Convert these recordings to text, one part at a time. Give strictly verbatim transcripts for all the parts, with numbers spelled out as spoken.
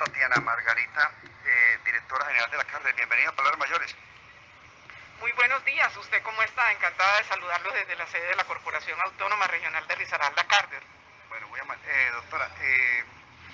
Tatiana Margarita, eh, directora general de la Cárder. Bienvenida a Palabras Mayores. Muy buenos días, ¿usted cómo está? Encantada de saludarlo desde la sede de la Corporación Autónoma Regional de Risaralda, Cárder. Bueno, muy amable. Eh, doctora, eh,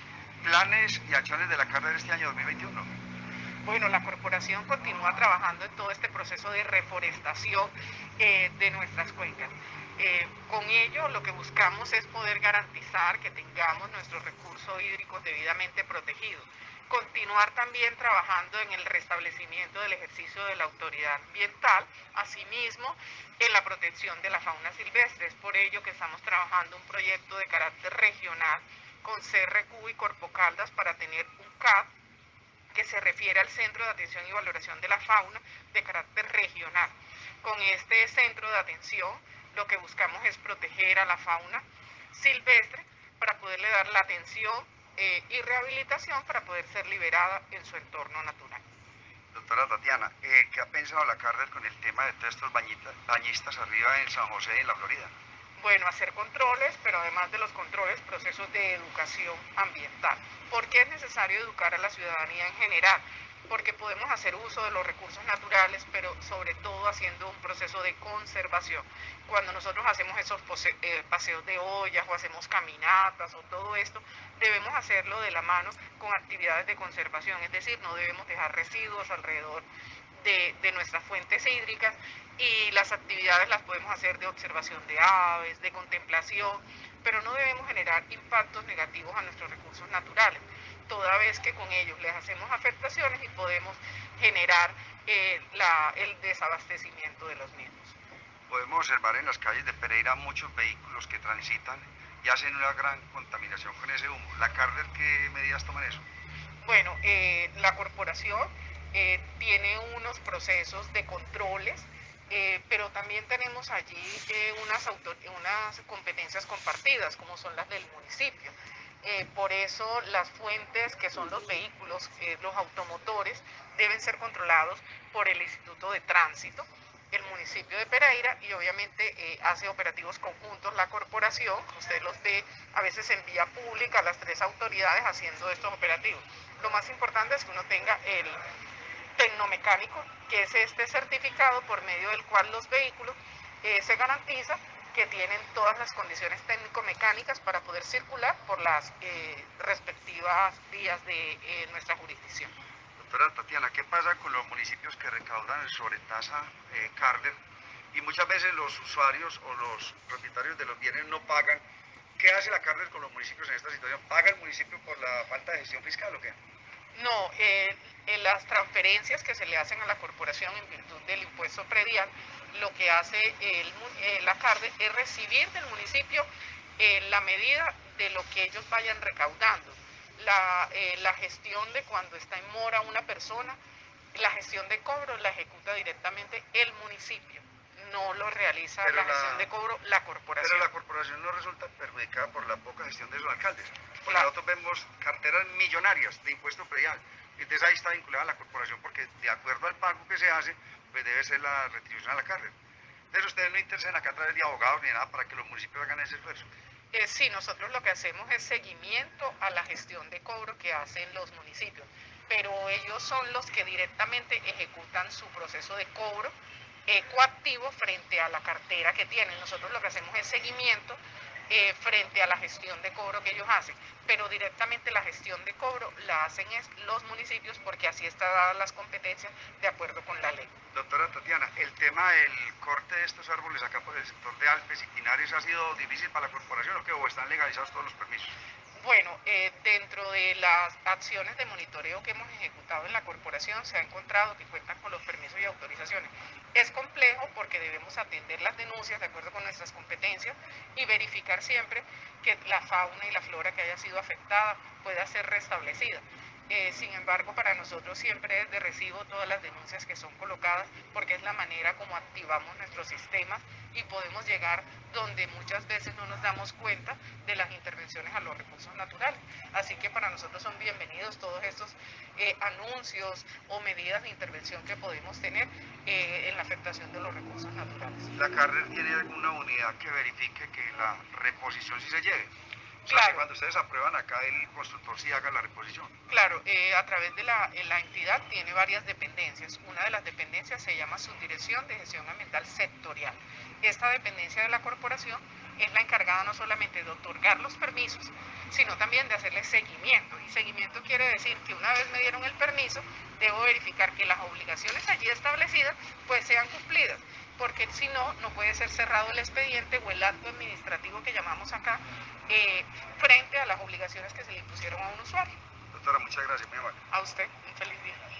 planes y acciones de la Cárder este año dos mil veintiuno. Bueno, la corporación continúa trabajando en todo este proceso de reforestación eh, de nuestras cuencas. Eh, con ello lo que buscamos es poder garantizar que tengamos nuestros recursos hídricos debidamente protegidos. Continuar también trabajando en el restablecimiento del ejercicio de la autoridad ambiental, asimismo en la protección de la fauna silvestre. Es por ello que estamos trabajando un proyecto de carácter regional con C R Q y Corpo Caldas para tener un C A D que se refiere al Centro de Atención y Valoración de la Fauna de carácter regional. Con este centro de atención lo que buscamos es proteger a la fauna silvestre para poderle dar la atención eh, y rehabilitación para poder ser liberada en su entorno natural. Doctora Tatiana, eh, ¿qué ha pensado la Cárder con el tema de todos estos bañitas, bañistas arriba en San José y en la Florida? Bueno, hacer controles, pero además de los controles, procesos de educación ambiental. ¿Por qué es necesario educar a la ciudadanía en general? Porque podemos hacer uso de los recursos naturales, pero sobre todo haciendo un proceso de conservación. Cuando nosotros hacemos esos paseos de ollas o hacemos caminatas o todo esto, debemos hacerlo de la mano con actividades de conservación, es decir, no debemos dejar residuos alrededor de, de nuestras fuentes hídricas, y las actividades las podemos hacer de observación de aves, de contemplación, pero no debemos generar impactos negativos a nuestros recursos naturales, toda vez que con ellos les hacemos afectaciones y podemos generar eh, la, el desabastecimiento de los mismos. Podemos observar en las calles de Pereira muchos vehículos que transitan y hacen una gran contaminación con ese humo. ¿La Cárder qué medidas toman eso? Bueno, eh, la corporación eh, tiene unos procesos de controles, eh, pero también tenemos allí eh, unas, unas competencias compartidas, como son las del municipio. Eh, por eso las fuentes, que son los vehículos, eh, los automotores, deben ser controlados por el Instituto de Tránsito, el municipio de Pereira, y obviamente eh, hace operativos conjuntos la corporación. Usted los ve a veces en vía pública, las tres autoridades haciendo estos operativos. Lo más importante es que uno tenga el tecnomecánico, que es este certificado por medio del cual los vehículos eh, se garantiza que tienen todas las condiciones técnico-mecánicas para poder circular por las eh, respectivas vías de eh, nuestra jurisdicción. Doctora Tatiana, ¿qué pasa con los municipios que recaudan el sobretasa eh, Cárder y muchas veces los usuarios o los propietarios de los bienes no pagan? ¿Qué hace la Cárder con los municipios en esta situación? ¿Paga el municipio por la falta de gestión fiscal o qué? No, eh, en las transferencias que se le hacen a la corporación en virtud del impuesto predial, lo que hace el, eh, la Cárder es recibir del municipio eh, la medida de lo que ellos vayan recaudando. La, eh, la gestión de cuando está en mora una persona, la gestión de cobro la ejecuta directamente el municipio, no lo realiza la, la gestión de cobro la corporación. Pero la corporación no resulta perjudicada por la poca gestión de sus alcaldes, porque claro. Nosotros vemos carteras millonarias de impuesto predial, entonces ahí está vinculada la corporación, porque de acuerdo al pago que se hace, pues debe ser la retribución a la Cárder. Entonces ustedes no interceden acá a través de abogados ni nada para que los municipios hagan ese esfuerzo. Eh, sí, nosotros lo que hacemos es seguimiento a la gestión de cobro que hacen los municipios, pero ellos son los que directamente ejecutan su proceso de cobro eh, coactivo frente a la cartera que tienen. Nosotros lo que hacemos es seguimiento eh, frente a la gestión de cobro que ellos hacen, pero directamente la gestión de cobro la hacen es los municipios, porque así están dadas las competencias de acuerdo con la ley. Doctora Tatiana, el tema del corte de estos árboles acá por el sector de Alpes y Pinares ha sido difícil para la corporación o qué, o están legalizados todos los permisos. Bueno, eh, dentro de las acciones de monitoreo que hemos ejecutado en la corporación se ha encontrado que cuentan con los permisos y autorizaciones. Es complejo porque debemos atender las denuncias de acuerdo con nuestras competencias y verificar siempre que la fauna y la flora que haya sido afectada pueda ser restablecida. Eh, sin embargo, para nosotros siempre es de recibo todas las denuncias que son colocadas, porque es la manera como activamos nuestros sistemas y podemos llegar donde muchas veces no nos damos cuenta de las intervenciones a los recursos naturales. Así que para nosotros son bienvenidos todos estos eh, anuncios o medidas de intervención que podemos tener eh, en la afectación de los recursos naturales. ¿La Cárder tiene alguna unidad que verifique que la reposición sí se lleve? O sea, Claro. que cuando ustedes aprueban acá, el constructor sí haga la reposición. Claro, eh, a través de la, eh, la entidad tiene varias dependencias. Una de las dependencias se llama Subdirección de Gestión Ambiental Sectorial. Esta dependencia de la corporación es la encargada no solamente de otorgar los permisos, sino también de hacerle seguimiento. Y seguimiento quiere decir que una vez me dieron el permiso, debo verificar que las obligaciones allí establecidas pues sean cumplidas, porque si no, no puede ser cerrado el expediente o el acto administrativo que llamamos acá, eh, frente a las obligaciones que se le impusieron a un usuario. Doctora, muchas gracias, muy amable. A usted, un feliz día.